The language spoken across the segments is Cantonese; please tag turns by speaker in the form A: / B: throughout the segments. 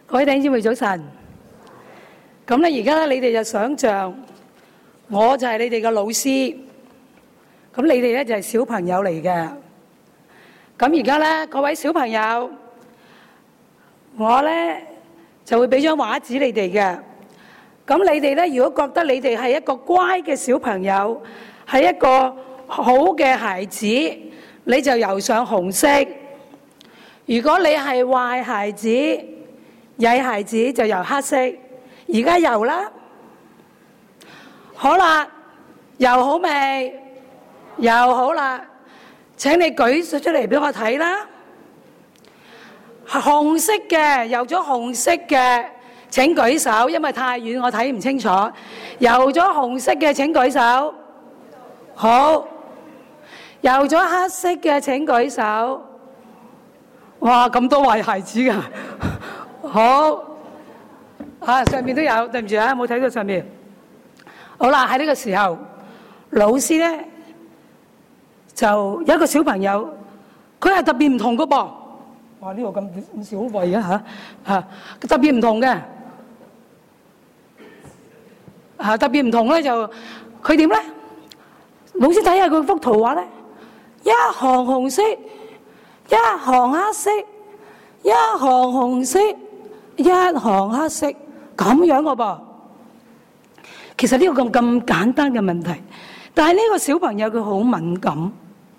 A: 各位弟兄姊妹早晨。咁咧，而家咧，你哋就想像我就係你哋嘅老師，咁你哋咧就係小朋友嚟嘅。咁而家咧，各位小朋友，我咧就會俾張畫紙你哋嘅。咁你哋咧，如果覺得你哋係一個乖嘅小朋友，係一個好嘅孩子，你就游上紅色；如果你係壞孩子、曳孩子，就游黑色。而家游啦，好啦，游好未？游好啦，請你舉出嚟俾我睇啦。紅色嘅，游咗紅色嘅請舉手，因為太遠我睇唔清楚。游咗紅色嘅請舉手。好，游咗黑色嘅請舉手。哇，咁多壞孩子㗎。好。上面都有，對唔住啊，冇睇到上面。好啦，喺呢個時候，老師咧就有一個小朋友，佢係特別唔同嘅噃。哇，呢個咁少位啊嚇，特別唔同嘅，特別唔同咧就佢點咧？老師睇下佢幅圖畫咧，一行紅色，一行黑色，一行紅色，一行黑色。咁樣嘅噃，其實呢個咁簡單嘅問題，但係呢個小朋友佢好敏感，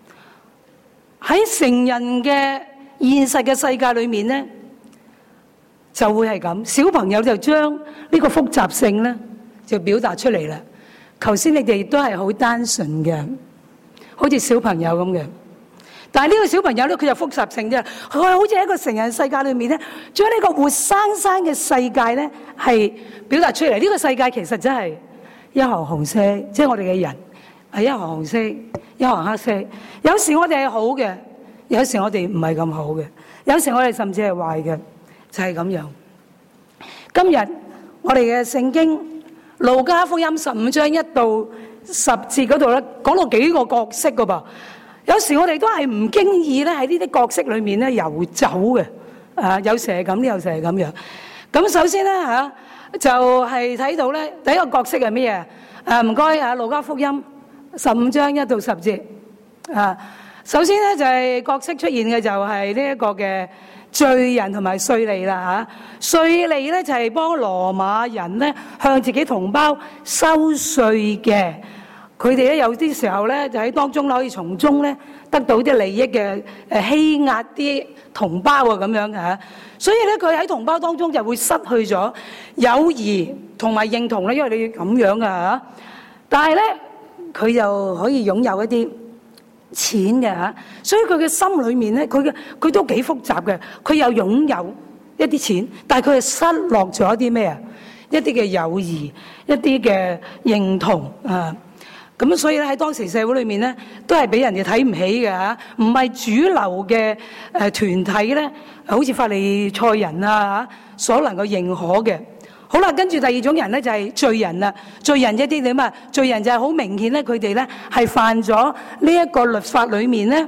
A: 喺成人嘅現實嘅世界裏面咧，就會係咁。小朋友就將呢個複雜性咧就表達出嚟啦。頭先你哋都係好單純嘅，好似小朋友咁嘅。但係呢個小朋友咧，佢就複雜性啫。佢好似喺一個成人世界裏面咧，將呢個活生生嘅世界咧，係表達出嚟。呢個世界其實真係一行紅色，即係我哋嘅人係一行紅色，一行黑色。有時我哋係好嘅，有時我哋唔係咁好嘅，有時我哋甚至係壞嘅，就係咁樣。今日我哋嘅聖經路加福音15章1到10節嗰度咧，講到幾個角色㗎噃。有時我哋都係唔經意咧喺呢啲角色裏面咧遊走嘅，有時係咁，有時係咁樣。咁首先咧就係睇到咧第一個角色係咩嘢？唔該啊，路加福音15章1到10節。首先咧就係角色出現嘅就係呢一個嘅罪人同埋稅吏啦嚇。稅吏咧就係幫羅馬人咧向自己同胞收稅嘅。佢哋咧有啲時候咧就喺當中可以從中咧得到啲利益嘅，欺壓啲同胞啊咁樣嚇，所以咧佢喺同胞當中就會失去咗友誼同埋認同咧，因為你要咁樣噶嚇。但係咧佢又可以擁有一啲錢嘅嚇，所以佢嘅心裏面咧佢都幾複雜嘅。佢又擁有一啲錢，但係佢係失落咗一啲咩啊？一啲嘅友誼，一啲嘅認同啊。咁所以咧喺當時社會裏面咧，都係俾人哋睇唔起嘅嚇，唔係主流嘅團體咧，好似法利賽人啊嚇所能夠認可嘅。好啦，跟住第二種人咧就係罪人啦。罪人一啲點啊？罪人就係好明顯咧，佢哋咧係犯咗呢一個律法裏面咧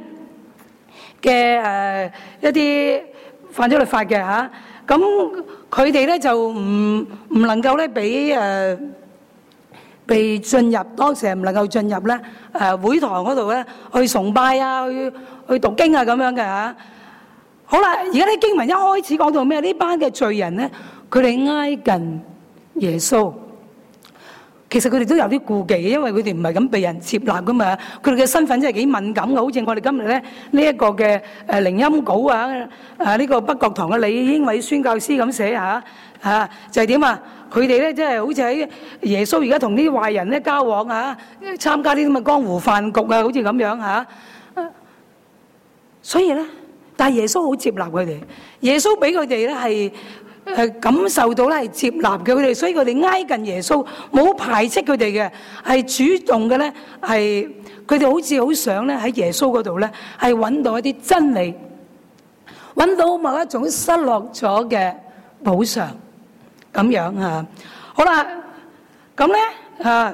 A: 嘅一啲犯咗律法嘅嚇。咁佢哋咧就唔能夠咧被進入，當時係唔能夠進入咧會堂嗰度咧去崇拜啊，去讀經啊咁樣嘅嚇。好啦，而家啲經文一開始講到咩？呢班嘅罪人咧，佢哋挨近耶穌，其實佢哋都有啲顧忌嘅，因為佢哋唔係咁被人接納噶嘛。佢哋嘅身份真係幾敏感嘅，好似我哋今日咧呢一個嘅靈音稿啊，呢個北角堂嘅李英偉宣教師咁寫嚇就係點啊？佢哋咧即係好似喺耶穌而家同啲壞人咧交往啊，參加啲咁嘅江湖飯局啊，好似咁樣嚇。所以咧，但係耶穌好接納佢哋，耶穌俾佢哋咧係感受到咧係接納嘅佢哋，所以佢哋挨近耶穌，冇排斥佢哋嘅，係主動嘅咧，係佢哋好似好想咧喺耶穌嗰度咧係揾到一啲真理，揾到某一種失落咗嘅補償。咁樣啊，好啦，咁咧呢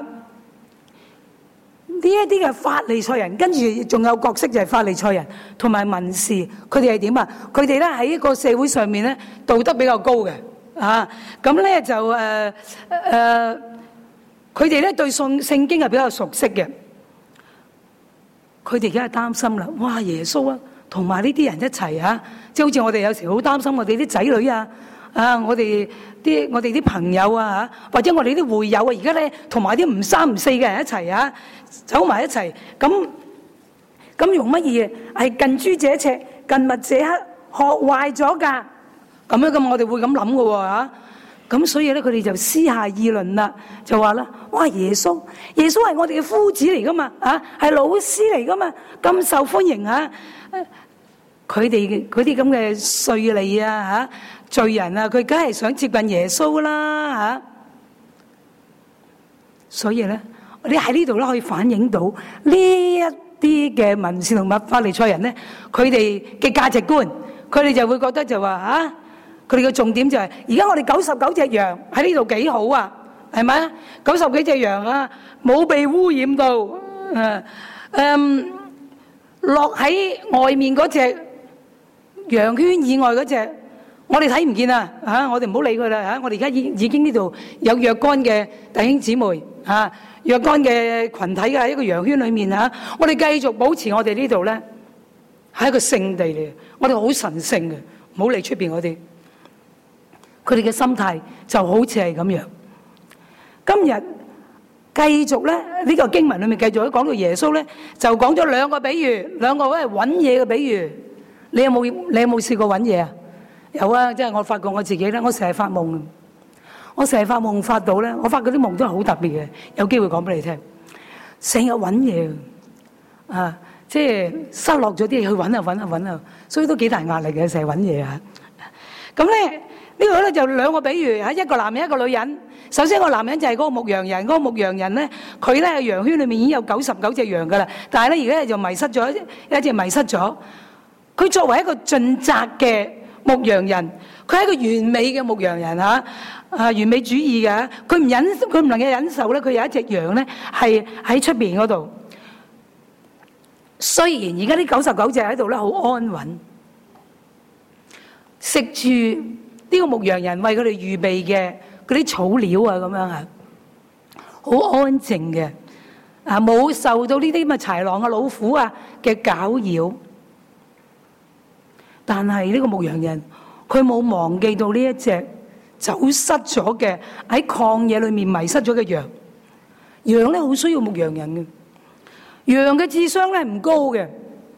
A: 一啲嘅法利賽人，跟住仲有角色就係法利賽人同埋文士，佢哋係點啊？佢哋咧喺一個社會上面咧道德比較高嘅， 咁咧就佢哋咧對聖經係比較熟悉嘅，佢哋梗係擔心啦。哇！耶穌啊，同埋呢啲人一齊啊，即係好似我哋有時好擔心我哋啲仔女啊，我哋啲朋友啊，或者我哋啲會友啊，而家咧同埋啲唔三唔四嘅人一齊啊，走埋一齊，咁用乜嘢？係近朱者赤，近墨者黑，學壞咗㗎。咁我哋會咁諗嘅喎。咁所以咧，佢哋就私下議論啦，就話啦：哇！耶穌係我哋嘅夫子嚟噶嘛，係老師嚟噶嘛，咁受歡迎啊！佢哋嗰啲咁嘅稅吏啊，罪人啊，佢梗係想接近耶穌啦，所以咧，你喺呢度咧可以反映到呢一啲嘅文士同埋法利賽人咧，佢哋嘅價值觀，佢哋就會覺得就話佢哋嘅重點就係，而家我哋99隻羊喺呢度幾好啊，係咪？90幾隻羊啊，冇被污染到，落喺外面嗰隻羊圈以外嗰隻，我哋睇唔見啊！我哋唔好理佢啦，我哋而家已經呢度有若干嘅弟兄姊妹，若干嘅群體嘅喺一個羊圈裏面，我哋繼續保持我哋呢度咧係一個聖地嚟，我哋好神聖嘅，唔好理出邊嗰啲。佢哋嘅心態就好似係咁樣。今日繼續咧，呢個經文裏面繼續講到耶穌咧，就講咗兩個比喻，兩個揾嘢嘅比喻。你有冇試過揾嘢啊？有啊，即係我發覺我自己咧，我成日發夢，發到咧，我發嗰啲夢都係好特別嘅。有機會講俾你聽，成日揾嘢即係失落咗啲嘢去揾啊，所以都幾大壓力嘅，成日揾嘢啊。咁咧。呢個咧就兩個比喻，一個男人一個女人。首先個男人就係嗰個牧羊人，嗰個牧羊人咧，佢咧喺羊圈裏面已經有99隻羊噶啦，但係咧而家就迷失咗一隻迷失咗。佢作為一個盡責嘅牧羊人，佢係一個完美嘅牧羊人完美主義嘅，佢唔能夠忍受咧，佢有一隻羊咧係喺出邊嗰度。雖然而家啲99隻喺度咧好安穩，食住呢個牧羊人為佢哋預備嘅嗰啲草料咁樣好安靜嘅冇受到呢啲咁嘅豺狼老虎嘅攪擾。但係呢個牧羊人佢冇忘記到呢一隻走失咗嘅喺曠野裏面迷失咗嘅羊。羊咧好需要牧羊人嘅，羊嘅智商咧唔高嘅，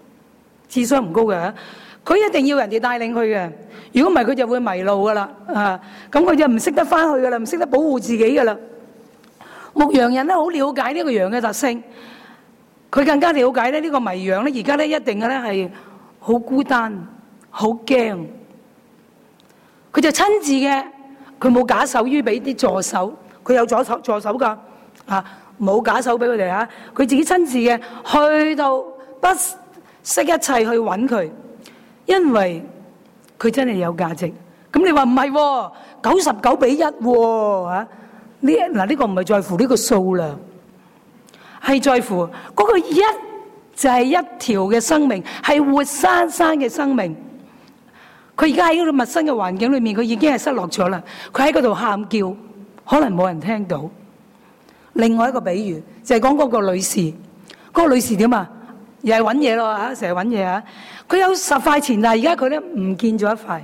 A: 佢一定要人哋帶領佢嘅。如果唔係，佢就會迷路噶啦，咁佢就唔識得翻去噶啦，唔識得保護自己噶啦。牧羊人咧好了解呢個羊嘅特性，佢更加了解咧呢個迷羊咧，而家咧一定嘅咧係好孤單、好驚。佢就親自嘅，佢冇假手於俾啲助手，佢有助手噶，冇假手俾佢哋佢自己親自嘅去到不惜一切去揾佢，因為佢真係有價值。咁你話唔係99:1呢個唔係在乎呢個數量，係在乎嗰個一就係一條嘅生命，係活生生嘅生命。佢而家喺嗰個陌生嘅環境裏面，佢已經係失落咗啦。佢喺嗰度喊叫，可能冇人聽到。另外一個比喻就係講嗰個女士，嗰個女士點又係揾嘢咯成日揾嘢佢有10塊錢，但係而家佢咧唔見咗一塊。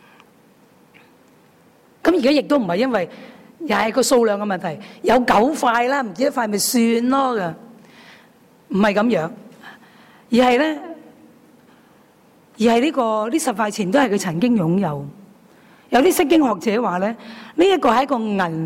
A: 咁而家亦都唔係因為又係個數量嘅問題，有9塊啦，唔知1塊咪算咯㗎，唔係咁樣，而係咧，呢10塊錢都係佢曾經擁有。有啲釋經學者話咧，呢一個係一個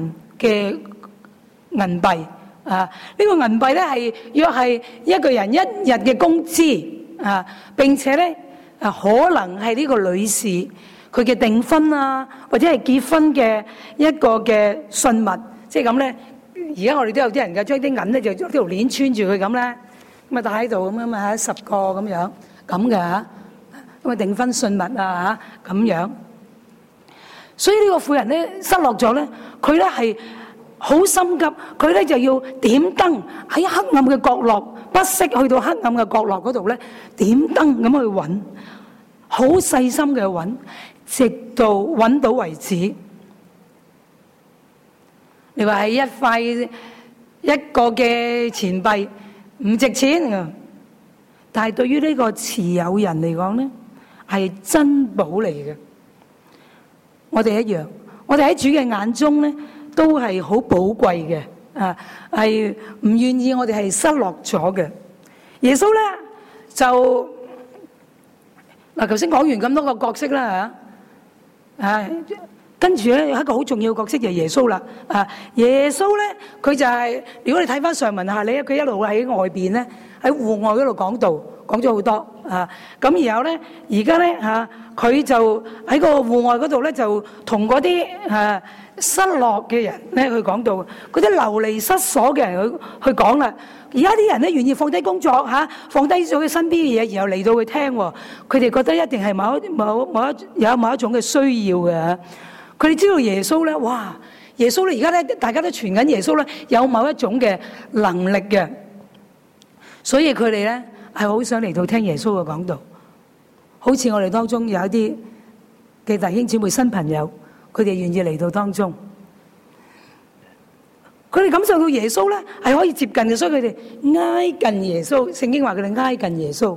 A: 銀幣呢個銀幣咧係約係一個人一日嘅工資並且咧可能係呢個女士佢嘅訂婚或者係結婚嘅一個嘅信物，即係咁咧。而家我哋都有啲人嘅將啲銀咧就將條鏈穿住佢咁咧，咁啊戴喺度咁樣10個咁樣咁嘅咁啊訂婚信物咁樣。所以呢個婦人咧失落咗咧，佢咧係好心急，佢咧就要點燈喺黑暗嘅角落，不惜去到黑暗嘅角落嗰度咧點燈咁去揾，好細心嘅揾，直到揾到為止。 你話係一個嘅錢幣唔值錢啊，但係對於呢個持有人嚟講咧，係珍寶嚟嘅。我哋一樣，我哋喺主嘅眼中咧，都係好寶貴嘅啊，係唔願意我哋係失落咗嘅。耶穌咧就嗱，頭先講完咁多個角色啦嚇，跟住咧有一個好重要嘅角色就係耶穌啦。耶穌咧佢就係，如果你睇翻上文下理，佢一路喺外邊咧，喺戶外嗰度講道，講咗好多啊。咁然後咧，而家咧佢就喺個戶外嗰度咧，就同嗰啲失落嘅人咧去講道，嗰啲流離失所嘅人去講啦。而家啲人咧願意放低工作放低咗佢身邊嘅嘢，然後嚟到去聽，佢哋覺得一定係某一種嘅需要嘅。佢哋知道耶穌咧，哇！耶穌咧，而家咧大家都傳緊耶穌咧，有某一種嘅能力嘅，所以佢哋咧係好想嚟到聽耶穌嘅講道。好似我哋當中有一啲嘅弟兄姊妹新朋友，佢哋願意嚟到當中，佢哋感受到耶穌咧係可以接近嘅，所以佢哋挨近耶穌。聖經話佢哋挨近耶穌。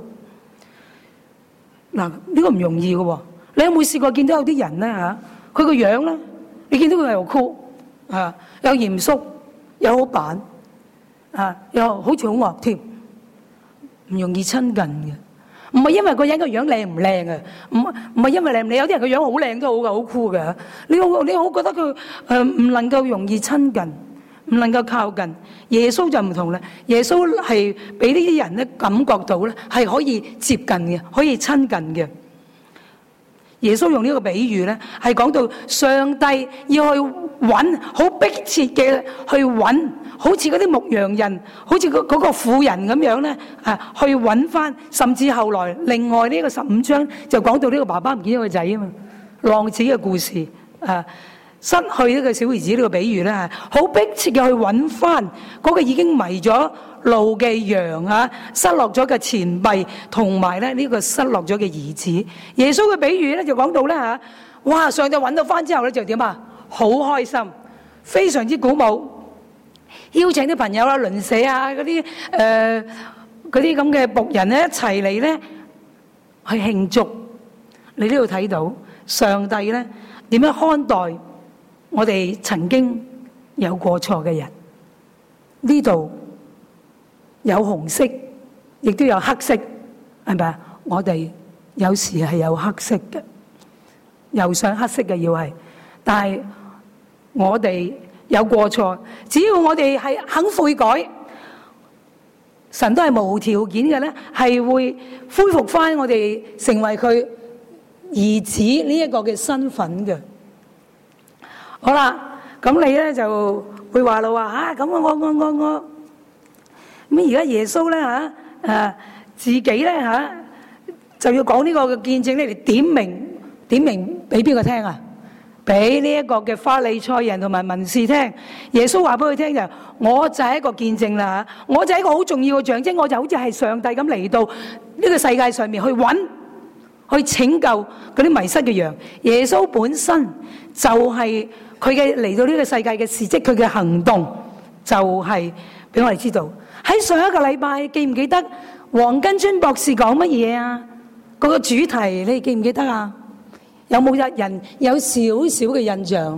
A: 嗱，呢個唔容易嘅喎。你有冇試過見到有啲人咧佢個樣咧，你見到佢又酷又嚴肅，又好板又好似好惡添，唔容易親近嘅。唔係因為個人個樣靚唔靚啊，唔係因為靚唔靚，有啲人個樣好靚都好㗎，好酷嘅。你好覺得佢唔能夠容易親近，唔能夠靠近。耶穌就唔同啦，耶穌係俾呢啲人咧感覺到咧係可以接近嘅，可以親近嘅。耶穌用呢個比喻咧，係講到上帝要去揾，好迫切嘅去揾，好似嗰啲牧羊人，好似嗰個婦人咁樣咧，去揾翻。甚至後來另外呢個15章就講到呢個爸爸唔見咗個仔啊嘛，浪子嘅故事失去呢個小兒子呢個比喻咧，係好迫切嘅去揾翻嗰個已經迷咗路嘅羊失落咗嘅錢幣，同埋咧呢個失落咗嘅兒子。耶穌嘅比喻咧就講到咧哇！上帝揾到翻之後咧就點啊？好開心，非常之鼓舞，邀請啲朋友啦、鄰舍嗰啲咁嘅僕人咧一齊嚟咧去慶祝。你呢度睇到上帝咧點樣看待我哋曾經有過錯嘅人？呢度有紅色，亦都有黑色，係咪啊？我哋有時係有黑色嘅，又想黑色嘅要係，但係我哋有過錯，只要我哋係肯悔改，神都係無條件嘅咧，係會恢復翻我哋成為佢兒子呢一個嘅身份嘅。好啦，咁你咧就會話啦，話咁我咁而家耶穌咧自己咧就要講呢個嘅見證咧嚟點明俾邊個聽啊？俾呢一個嘅法利賽人同埋文士聽。耶穌話俾佢聽就，我就係一個見證啦，我就係一個好重要嘅象徵，我就好似係上帝咁嚟到呢個世界上面去揾，去拯救嗰啲迷失嘅羊。耶穌本身就係佢嘅嚟到呢個世界嘅事蹟，佢嘅行動就係俾我哋知道。喺上一個禮拜記唔記得黃根川博士講乜嘢啊？嗰個主題你記唔記得啊？有冇人有少少嘅印象？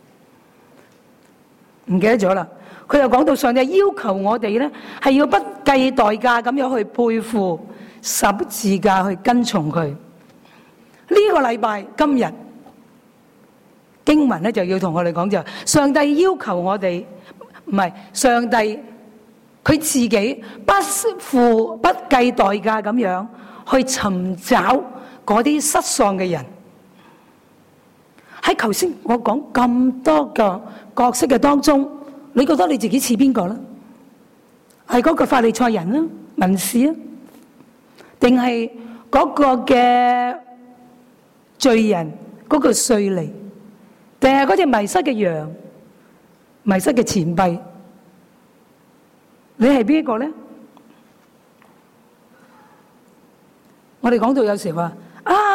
A: 唔記得咗啦。佢又講到上帝要求我哋咧係要不計代價咁樣去背負十字架去跟從佢。呢個禮拜今日經文咧就要同我哋講，就上帝要求我哋，唔係上帝佢自己不計代價咁樣去尋找嗰啲失喪嘅人。喺頭先我講咁多個角色嘅當中，你覺得你自己似邊個咧？係嗰個法利賽人啊、文士啊，定係嗰個嘅罪人、嗰個稅吏，定係嗰隻迷失嘅羊、迷失嘅錢幣？你係邊一個咧？我哋講到有時話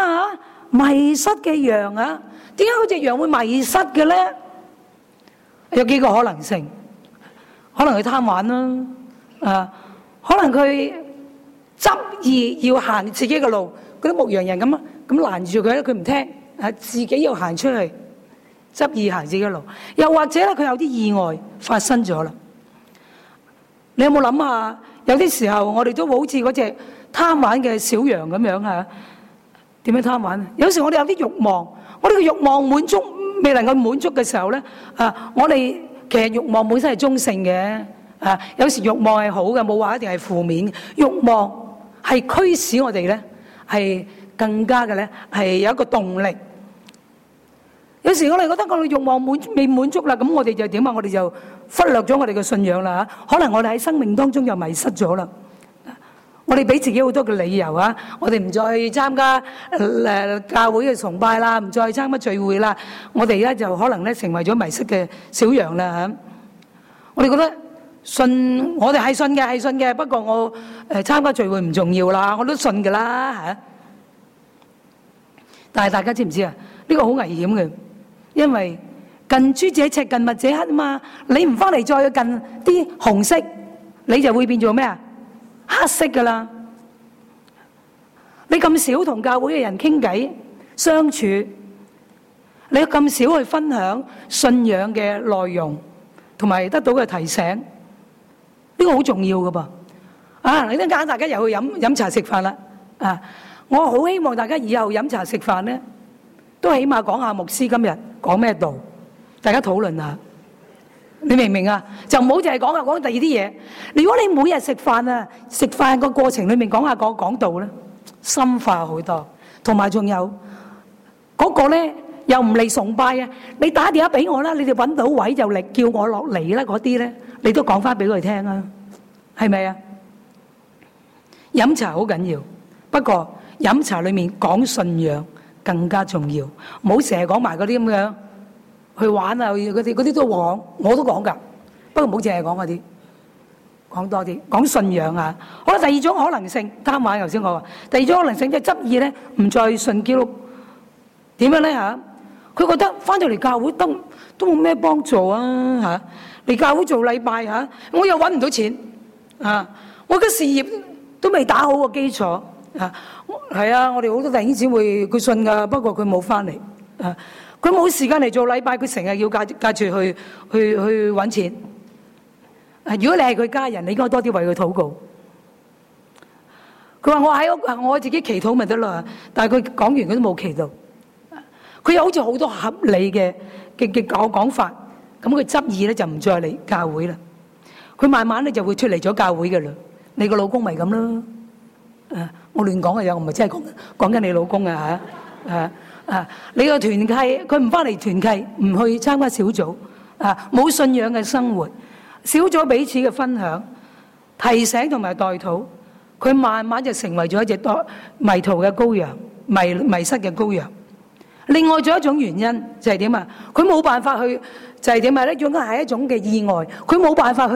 A: 迷失嘅羊啊，點解嗰隻羊會迷失嘅咧？ 有幾個可能性，可能佢貪玩啦，可能佢執意要行自己嘅路，嗰啲牧羊人咁攔住佢咧，佢唔聽，自己要行出去，執意行自己嘅路。又或者咧，佢有啲意外發生咗啦。你有冇諗下？有啲時候我哋都好似嗰隻貪玩嘅小羊咁樣嚇，點樣貪玩？有時我哋有啲慾望，我哋嘅慾望滿足未能夠滿足嘅時候咧，我哋其實慾望本身係中性嘅，有時慾望係好嘅，冇話一定係負面。慾望係驅使我哋咧係更加嘅咧係有一個動力。有時我哋覺得我哋慾望未滿足啦，咁我哋就點啊？我哋就忽略咗我哋嘅信仰啦嚇。可能我哋喺生命當中就迷失咗啦。我哋俾自己好多嘅理由啊，我哋唔再參加教會嘅崇拜啦，唔再參加聚會啦。我哋而家就可能咧成為咗迷失嘅小羊啦嚇。我哋覺得信，我哋係信嘅，不過我參加聚會唔重要啦，我都信㗎啦嚇。但係大家知唔知啊？呢個好危險嘅。因為近朱者赤，近墨者黑啊嘛，你唔翻嚟再近啲紅色，你就會變做咩啊？黑色噶啦！你咁少同教會嘅人傾偈相處，你咁少去分享信仰嘅內容，同埋得到嘅提醒，呢個好重要噶噃。你等間大家又去飲茶食飯啦。我好希望大家以後飲茶食飯咧，都起碼講下牧師今日講咩道，大家討論下，你明唔明啊？就唔好淨係講第二啲嘢。如果你每日食飯個過程裏面講下講道咧，深化好多。同埋仲有嗰個咧，又唔嚟崇拜啊！你打電話俾我啦，你哋揾到位就嚟叫我落嚟啦，嗰啲咧，你都講翻俾佢聽啊，係咪啊？飲茶好緊要，不過飲茶裏面講信仰更加重要，唔好成日講埋嗰啲咁樣去玩啊，嗰啲都講，我都講噶。不過唔好淨係講嗰啲，講多啲，講信仰啊。好啦，第二種可能性，貪玩頭先我話，第二種可能性即係執意咧，唔再信基督，點樣咧嚇？佢覺得翻到嚟教會都冇咩幫助啊嚇！嚟教會做禮拜嚇，我又揾唔到錢啊！我嘅事業都未打好個基礎啊！係啊，我哋好多弟兄姊妹佢信噶，不過佢冇翻嚟啊！佢冇時間嚟做禮拜，佢成日要隔住去揾錢。如果你係佢家人，你應該多啲為佢禱告。佢話我喺屋，我自己祈禱咪得啦。但係佢講完佢都冇祈禱。佢又好似好多合理嘅講法，咁佢執意咧就唔再嚟教會啦。佢慢慢咧就會脫離咗教會嘅啦。你個老公咪咁咯。我亂講嘅嘢，我唔係真係講緊你老公啊嚇。你個團契，佢唔翻嚟團契，唔去參加小組，冇信仰嘅生活，少咗彼此嘅分享、提醒同埋代禱，佢慢慢就成為咗一隻迷途嘅羔羊、迷失嘅羔羊。另外仲有一種原因就係點啊？佢冇辦法去，就係點啊？呢種係一種嘅意外，佢冇辦法去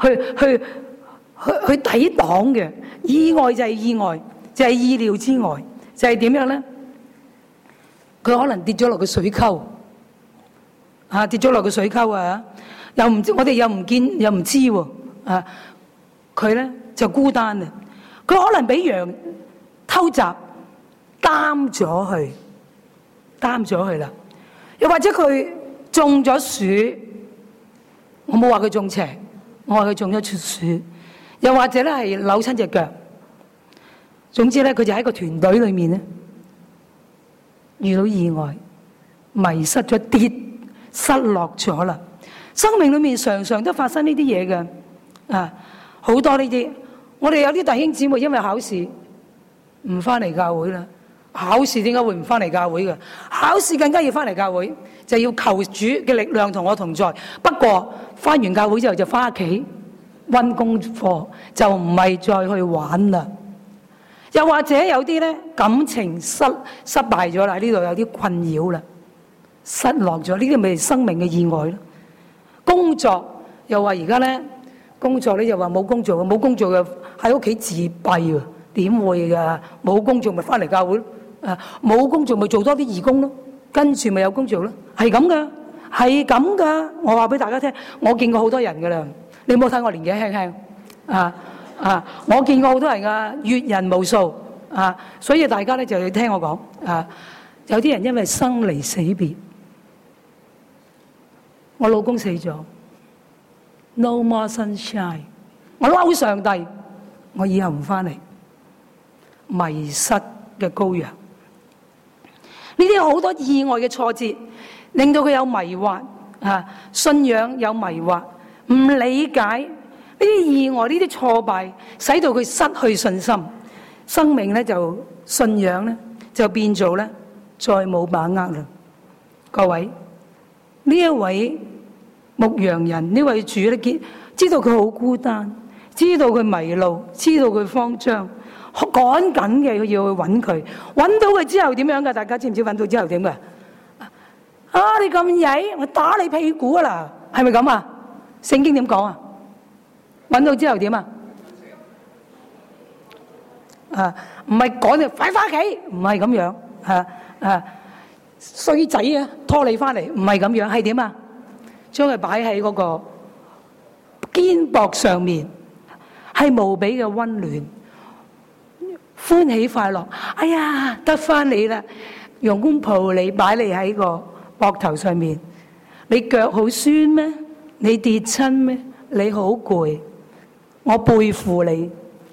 A: 抵擋嘅意外，就係意外，就係意料之外，就係點樣咧？佢可能跌咗落個水溝，跌咗落個水溝啊！又唔知，我哋又唔見又唔知喎，佢咧就孤單啊！佢可能俾羊偷襲擔咗去啦，又或者佢中咗鼠，我冇話佢中邪，我話佢中咗鼠，又或者咧係扭親隻腳，總之咧佢就喺個團隊裏面咧遇到意外，迷失咗，失落咗啦。生命裏面常常都發生呢啲嘢嘅，好多呢啲。我哋有啲弟兄姊妹因為考試唔翻嚟教會啦。考試點解會唔翻嚟教會嘅？考試更加要翻嚟教會，就要求主嘅力量同我同在。不過翻完教會之後就翻屋企溫功課，就唔係再去玩啦。又或者有啲咧感情失敗咗啦，呢度有啲困擾啦，失落咗，呢啲咪生命嘅意外咯。工作又話而家咧工作咧又話冇工作嘅，冇工作嘅喺屋企自閉喎，點會㗎？冇工作咪翻嚟教會咯。冇工作咪做多啲義工咯，跟住咪有工作咯，係咁噶， 係咁噶。我話俾大家聽，我見過好多人噶啦。你冇睇我年紀輕輕我見過好多人噶，閱人無數所以大家咧就要聽我講有啲人因為生離死別，我老公死咗 ，No more sunshine， 我嬲上帝，我以後唔翻嚟，迷失嘅羔羊。呢啲好多意外嘅挫折，令到佢有迷惑信仰有迷惑，唔理解呢啲意外，呢啲挫敗，使到佢失去信心，生命咧就信仰咧就變做咧再冇把握啦。各位，呢一位牧羊人，呢位主咧知道佢好孤單，知道佢迷路，知道佢慌張，趕緊嘅要去揾佢，揾到佢之後點樣噶？大家知唔知揾到之後點噶？你咁曳，我打你屁股啦，係咪咁啊？聖經點講啊？揾到之後點啊？唔係趕你快翻屋企，唔係咁樣衰仔啊，拖你翻嚟，唔係咁樣，係點啊？將佢擺喺嗰個肩膊上面，係無比嘅溫暖。歡喜快樂，哎呀，得翻你啦！用公抱你，擺你喺個膊頭上面。你腳好酸咩？你跌親咩？你好攰，我背負你。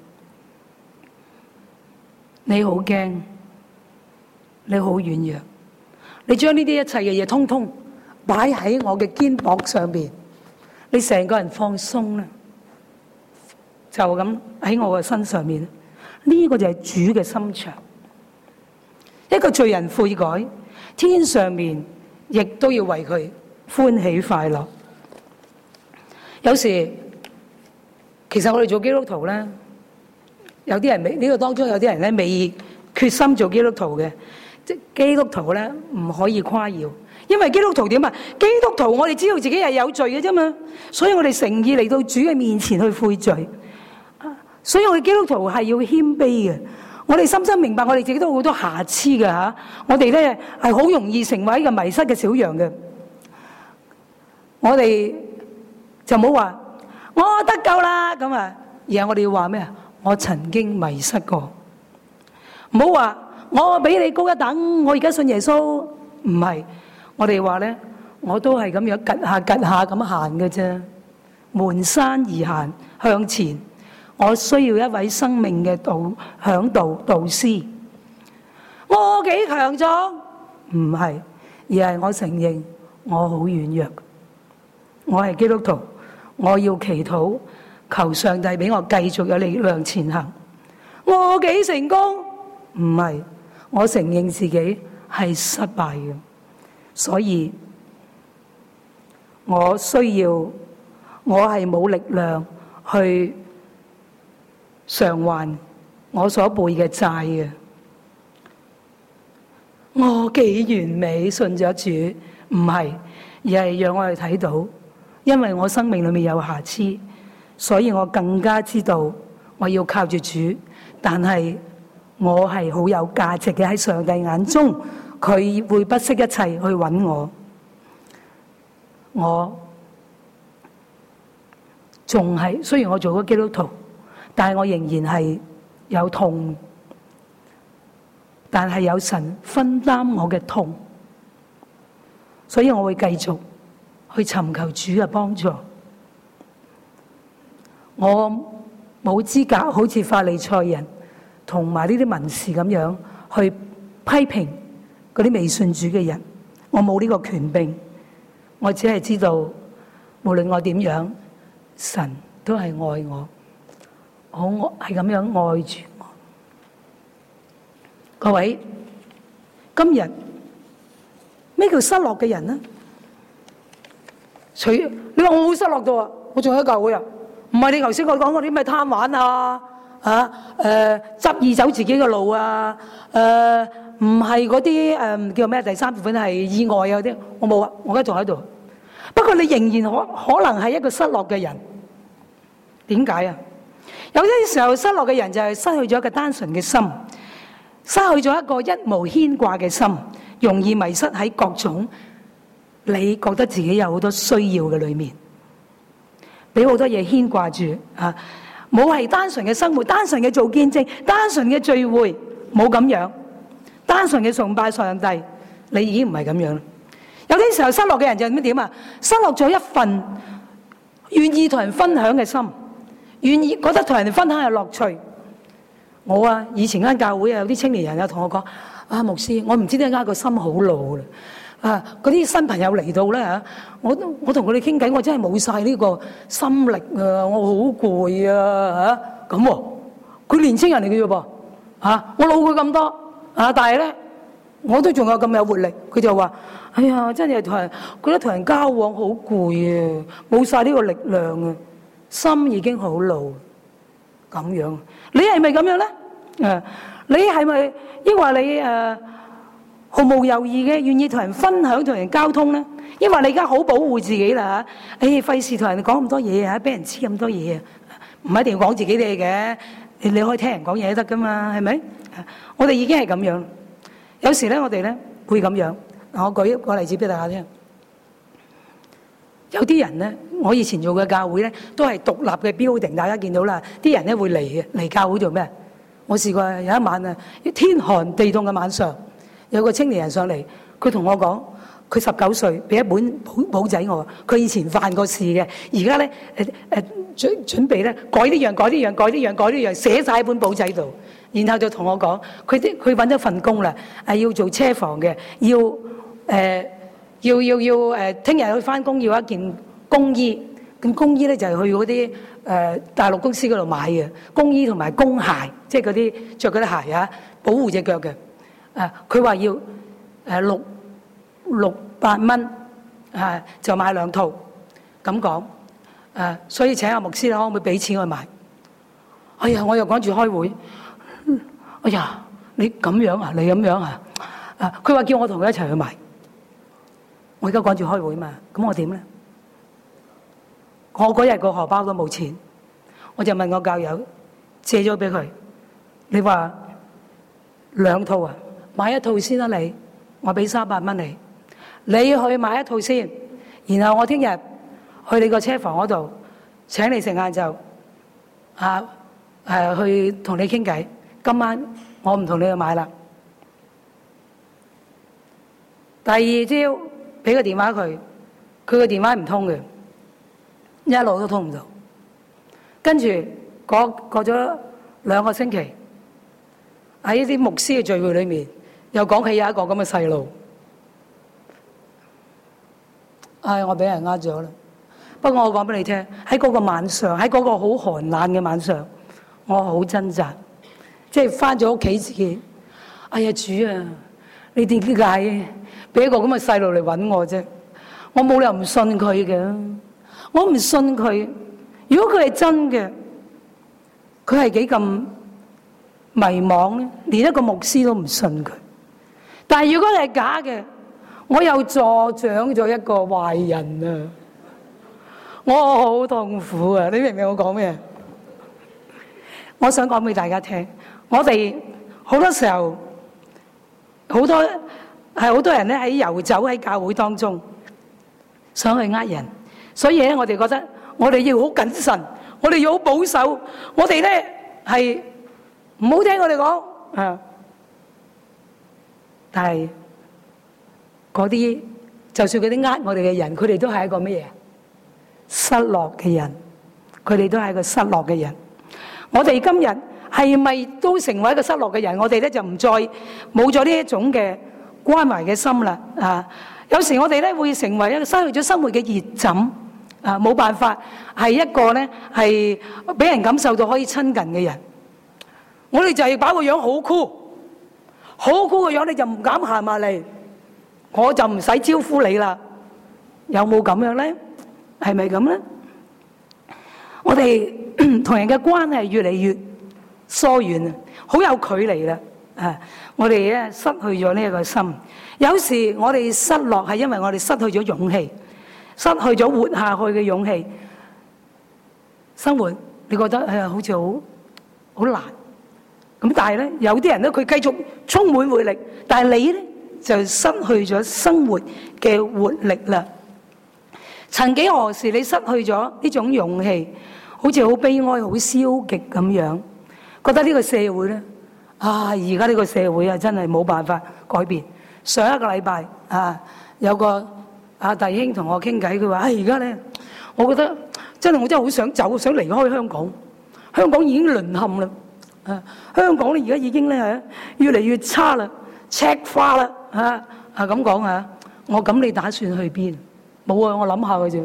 A: 你好驚，你好軟弱。你將呢啲一切嘅嘢通通擺喺我嘅肩膊上邊，你成個人放鬆啦，就咁喺我嘅身上面。呢個就係主嘅心腸，一個罪人悔改，天上面亦都要為佢歡喜快樂。有時其實我哋做基督徒咧，有啲人呢個當中有啲人咧未決心做基督徒嘅，即基督徒咧唔可以誇耀，因為基督徒點啊？基督徒我哋知道自己係有罪嘅啫嘛，所以我哋誠意嚟到主嘅面前去悔罪。所以我哋基督徒係要謙卑嘅，我哋深深明白我哋自己都好多瑕疵嘅吓，我哋咧係好容易成為一個迷失嘅小羊嘅。我哋就唔好話我得救啦咁啊，而係我哋要話咩啊？我曾經迷失過。唔好話我比你高一等，我而家信耶穌，唔係。我哋話咧，我都係咁樣趌下趌下咁行嘅啫，門山而行向前。我需要一位生命嘅導師。我幾強壯？唔係，而係我承認我好軟弱。我係基督徒，我要祈禱，求上帝俾我繼續有力量前行。我幾成功？唔係，我承認自己係失敗嘅，所以我係冇力量去償還我所背嘅債嘅。我幾完美信咗主，唔係，而係讓我哋睇到，因為我生命裏面有瑕疵，所以我更加知道我要靠住主。但係我係好有價值嘅，喺上帝眼中，佢會不惜一切去揾我。我仲係，雖然我做咗基督徒，但係我仍然係有痛，但係有神分擔我嘅痛，所以我會繼續去尋求主嘅幫助。我冇資格好似法利賽人同埋呢啲文士咁樣去批評嗰啲未信主嘅人，我冇呢個權柄。我只係知道，無論我點樣，神都係愛我。我係咁樣愛住我。各位，今日咩叫失落嘅人呢？你話我好失落到啊！我仲喺教會啊，唔係你頭先我講嗰啲咩貪玩啊，執意走自己嘅路啊，唔係嗰啲叫咩第三部分係意外啊嗰啲，我冇啊，我而家仲喺度。不過你仍然可能係一個失落嘅人，點解啊？有啲時候失落嘅人就係失去咗一個單純嘅心，失去咗一個一無牽掛嘅心，容易迷失喺各種你覺得自己有好多需要嘅裏面，俾好多嘢牽掛住啊！冇係單純嘅生活，單純嘅做見證，單純嘅聚會，冇咁樣，單純嘅崇拜上帝，你已經唔係咁樣啦。有啲時候失落嘅人就點啊？失落咗一份願意同人分享嘅心，願意覺得同人哋分享係樂趣。我啊，以前間教會啊，有啲青年人有同我講：啊，牧師，我唔知點解個心好老啦。啊，嗰啲新朋友嚟到咧嚇，我同佢哋傾偈，我真係冇晒呢個心力啊，我好攰啊嚇咁喎。佢年青人嚟嘅啫噃嚇，我老佢咁多啊，但係咧我都仲有咁有活力。佢就話：哎呀，真係覺得同人交往好攰啊，冇晒呢個力量啊，心已經好老咁樣。你係咪咁樣咧？你係咪抑或你毫無猶豫嘅願意同人分享、同人交通咧？因為你而家好保護自己啦嚇，費事同人講咁多嘢啊，俾人知咁多嘢啊，唔一定要講自己哋嘅，你可以聽人講嘢都得噶嘛，係咪？我哋已經係咁樣，有時咧我哋咧會咁樣。我舉一個例子俾大家聽。有啲人咧，我以前做嘅教會咧，都係獨立嘅 building，大家見到啦，啲人咧會嚟教會做咩？我試過有一晚啊，天寒地凍嘅晚上。有個青年人上嚟，佢同我講，佢19歲，俾一本簿仔我，佢以前犯過事嘅，而家咧準備咧改呢樣，寫晒喺本簿仔度，然後就同我講，佢揾咗份工啦，要做車房嘅，要聽日去翻工要一件工衣，咁工衣咧就係去嗰啲大陸公司嗰度買嘅工衣同埋工鞋，即係嗰啲着嗰啲鞋啊，保護隻腳嘅。佢話要600蚊就買2套咁講，所以請阿牧師可唔可以俾錢我買？哎呀，我又趕住開會，哎呀，你咁樣啊？你咁樣啊？佢話叫我同佢一齊去買，我而家趕住開會嘛，咁我點咧？我嗰日個荷包都冇錢，我就問我教友借咗俾佢，你話2套啊？買1套先啦，我俾300蚊你，你去買1套先，然後我聽日去你個車房嗰度請你食晏晝，去同你傾偈。今晚我唔同你去買啦。第二朝俾個電話佢個電話唔通嘅，一路都通唔到。跟住過咗2個星期，喺呢啲牧師嘅聚會裏面，又講起有一個咁嘅細路，我俾人呃咗啦。不過我講俾你聽，喺嗰個晚上，喺嗰個好寒冷嘅晚上，我好掙扎，即係翻咗屋企自己。哎呀主啊，你點解俾一個咁嘅細路嚟揾我啫？我冇理由唔信佢嘅，我唔信佢。如果佢係真嘅，佢係幾咁迷惘咧？連一個牧師都唔信佢。但係如果係假嘅，我又助長咗一個壞人啊！我好痛苦啊！你明唔明我講咩？我想講俾大家聽，我哋好多時候好多人咧喺遊走喺教會當中，想去呃人，所以咧我哋覺得我哋要好謹慎，我哋要好保守，我哋咧係唔好聽我哋講。但係嗰啲，就算嗰啲呃我哋嘅人，佢哋都係一個乜嘢？失落嘅人，佢哋都係一個失落嘅人。我哋今日係咪都成為一個失落嘅人？我哋咧就唔再冇咗呢一種嘅關懷嘅心啦。有時我哋咧會成為一個失去咗生活嘅熱枕，冇辦法係一個咧係俾人感受到可以親近嘅人。我哋就係把個樣好酷。好酷嘅樣你就唔敢行埋嚟，我就唔使招呼你啦。有冇咁樣咧？係咪咁咧？我哋同人嘅關係越嚟越疏遠，好有距離啦。我哋咧失去咗呢一個心。有時我哋失落係因為我哋失去咗勇氣，失去咗活下去嘅勇氣。生活你覺得好似好難。咁但係咧，有啲人咧佢繼續充滿活力，但係你咧就失去咗生活嘅活力啦。曾幾何時你失去咗呢種勇氣，好似好悲哀、好消極咁樣，覺得呢個社會咧而家呢個社會真係冇辦法改變。上一個禮拜有個弟兄同我傾偈，佢話而家咧，我覺得真係我真係好想走，想離開香港。香港已經淪陷啦，香港咧而家已經咧越嚟越差啦，赤化啦，咁講我咁你打算去邊？冇啊，我諗下嘅啫。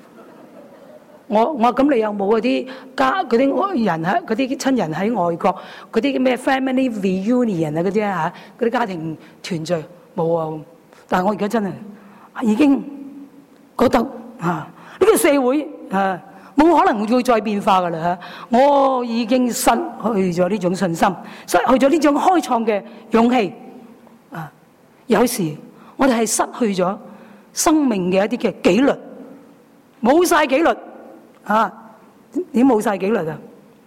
A: 我咁你有冇嗰啲人嗰啲親人喺外國嗰啲咩 family reunion 嗰啲嗰啲家庭團聚冇啊？但係我而家真係已經覺得呢個社會冇可能會再變化㗎啦。我已經失去咗呢種信心，失去咗呢種開創嘅勇氣。有時我哋係失去咗生命嘅一啲嘅紀律，冇晒紀律點冇晒紀律啊？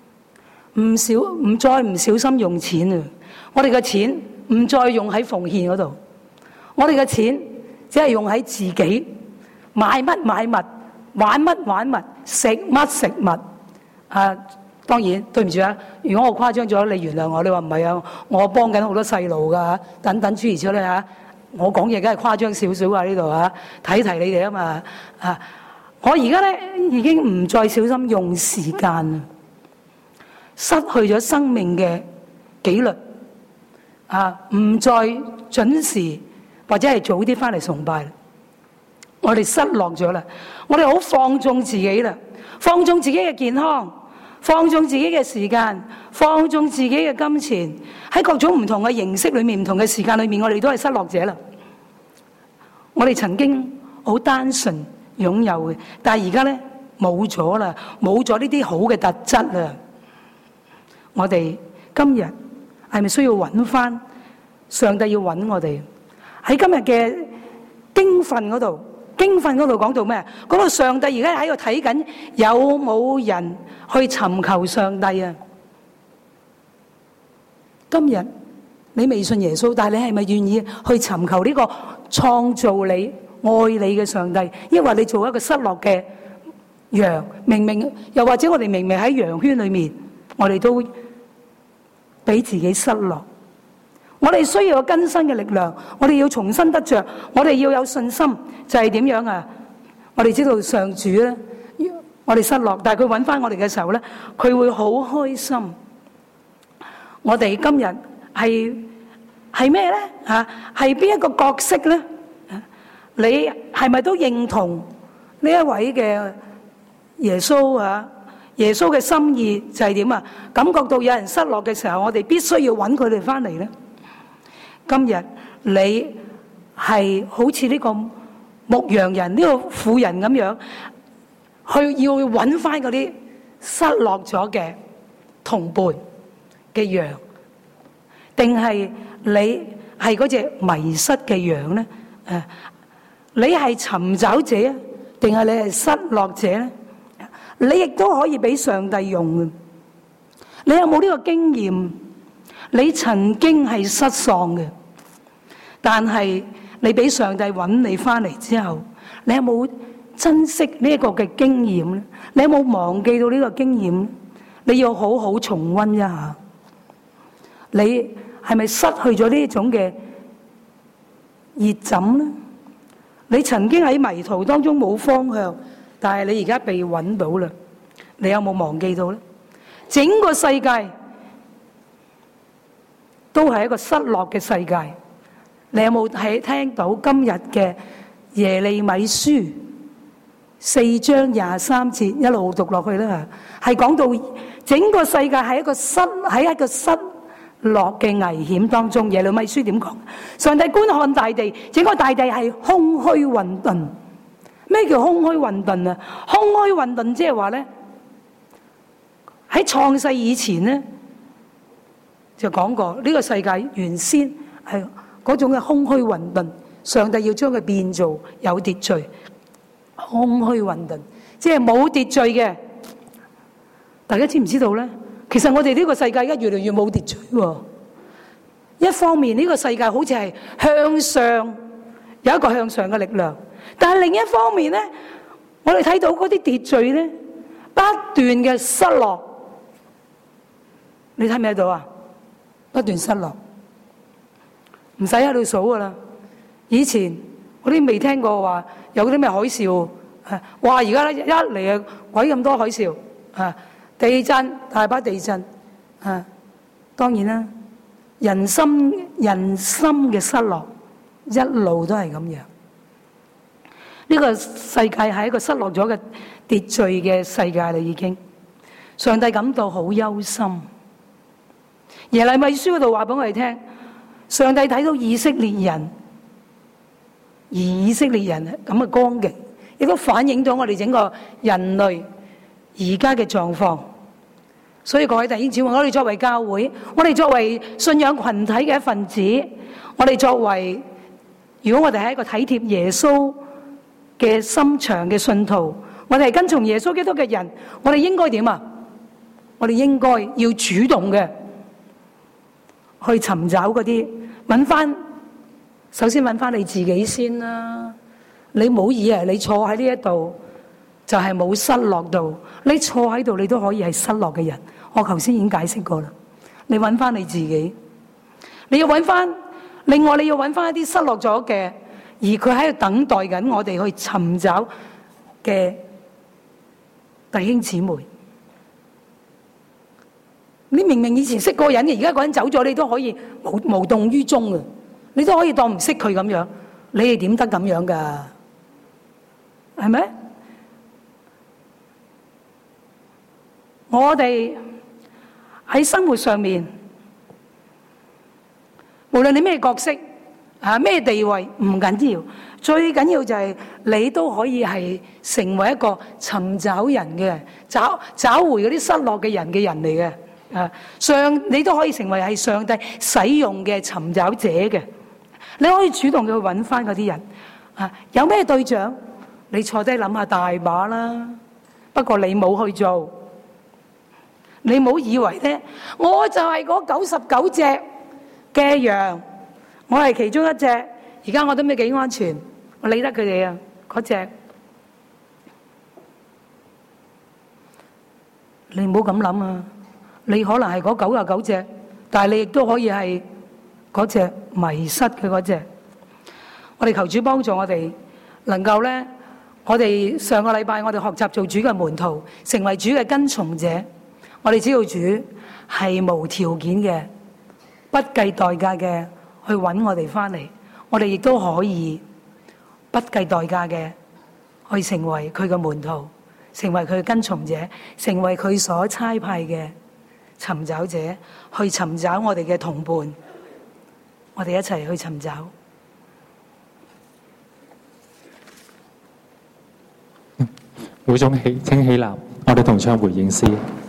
A: 再唔小心用錢啊！我哋嘅錢唔再用喺奉獻嗰度，我哋嘅錢只係用喺自己買乜買物，玩乜玩物，食乜食物。當然對唔住如果我誇張咗，你原諒我。你話唔係我幫緊好多細路㗎等等諸如此類我講嘢梗係誇張少少呢度提提你哋嘛我而家咧已經唔再小心用時間啦，失去咗生命嘅紀律唔再準時或者係早啲翻嚟崇拜，我哋失落咗啦，我哋好放縱自己啦，放縱自己嘅健康，放縱自己嘅時間，放縱自己嘅金錢，喺各種唔同嘅形式裏面，唔同嘅時間裏面，我哋都係失落者啦。我哋曾經好單純擁有嘅，但係而家咧冇咗啦，冇咗呢啲好嘅特質啦。我哋今日係咪需要揾翻上帝？要揾我哋喺今日嘅經訓嗰度，經訓嗰度講到咩？講到上帝而家喺度睇緊有冇人去尋求上帝啊！今日你未信耶穌，但係你係咪願意去尋求呢個創造你、愛你嘅上帝？抑或你做一個失落嘅羊？明明又或者我哋明明喺羊圈裏面，我哋都俾自己失落。我哋需要有更新嘅力量，我哋要重新得着，我哋要有信心。就係點樣啊？我哋知道上主咧，我哋失落，但係佢揾翻我哋嘅時候咧，佢會好開心。我哋今日係咩咧？係邊一個角色咧？你係咪都認同呢一位嘅耶穌啊？耶穌嘅心意就係點啊？感覺到有人失落嘅時候，我哋必須要揾佢哋翻嚟咧。今日你係好似呢個牧羊人呢個婦人咁樣，要揾翻嗰啲失落咗嘅同伴嘅羊，定係你係嗰隻迷失嘅羊咧？你係尋找者，定係你係失落者咧？你亦都可以俾上帝用嘅。你有冇呢個經驗？你曾經係失喪嘅，但係你俾上帝揾你翻嚟之後，你有冇珍惜呢一個嘅經驗咧？你有冇忘記到呢個經驗？你要好好重溫一下。你係咪失去咗呢種嘅熱枕咧？你曾經喺迷途當中冇方向，但係你而家被揾到啦。你有冇忘記到咧？整個世界都係一個失落嘅世界。你有冇聽到今日嘅耶利米書4章23節一路讀落去咧？係講到整個世界喺一個失落嘅危險當中。耶利米書點講？上帝觀看大地，整個大地係空虛混沌。咩叫空虛混沌啊？空虛混沌即係話咧，喺創世以前咧就講過，呢個世界原先係嗰種嘅空虛混沌，上帝要將佢變做有秩序。空虛混沌即係冇秩序嘅。大家知唔知道咧？其實我哋呢個世界而家越嚟越冇秩序喎。 一方面呢個世界好似係向上，有一個向上嘅力量，但係另一方面咧，我哋睇到嗰啲秩序咧不斷嘅失落。你睇唔睇到啊？不斷失落，唔使喺度數噶啦。以前我啲未聽過話有啲咩海嘯，哇！而家咧一嚟啊，鬼咁多海嘯啊！地震，大把地震啊！當然啦，人心嘅失落一路都係咁樣。呢個世界係一個失落咗嘅秩序嘅世界啦，已經。上帝感到好憂心。耶利米書嗰度話俾我哋聽，上帝睇到以色列人，而以色列人咁嘅光景，亦都反映到我哋整個人類而家嘅狀況。所以各位弟兄姊妹，我哋作為教會，我哋作為信仰群體嘅一份子，我哋作為，如果我哋係一個體貼耶穌嘅心腸嘅信徒，我哋係跟從耶穌基督嘅人，我哋應該點啊？我哋應該要主動嘅去尋找嗰啲，揾翻，首先揾翻你自己先啦。你唔好以為你坐喺呢一度就係冇失落到，你坐喺度你都可以係失落嘅人。我頭先已經解釋過啦。你揾翻你自己，你要揾翻，另外你要揾翻一啲失落咗嘅，而佢喺度等待緊我哋去尋找嘅弟兄姊妹。你明明以前識個人嘅，而家個人走咗，你都可以無動於衷嘅，你都可以當唔識佢咁樣，你係點得咁樣噶？係咪？我哋喺生活上面，無論你咩角色啊，咩地位，唔緊要，最緊要就係你都可以係成為一個尋找人嘅，找回嗰啲失落嘅人嚟嘅。你都可以成為係上帝使用嘅尋找者嘅。你可以主動去揾翻嗰啲人。有咩對象？你坐低諗下，大把啦。不過你冇去做，你唔好以為咧，我就係嗰99隻嘅羊，我係其中一隻。而家我都唔知幾安全，我理得佢哋啊，嗰隻。你唔好咁諗啊！你可能係嗰99隻，但係你亦都可以係嗰隻迷失嘅嗰隻。我哋求主幫助我哋，能夠咧，我哋上個禮拜我哋學習做主嘅門徒，成為主嘅跟從者。我哋知道主係無條件嘅、不計代價嘅去揾我哋翻嚟，我哋亦都可以不計代價嘅去成為佢嘅門徒，成為佢嘅跟從者，成為佢所差派嘅尋找者，去尋找我哋嘅同伴，我哋一齊去尋找。
B: 會眾請起立，我哋同唱回應詩。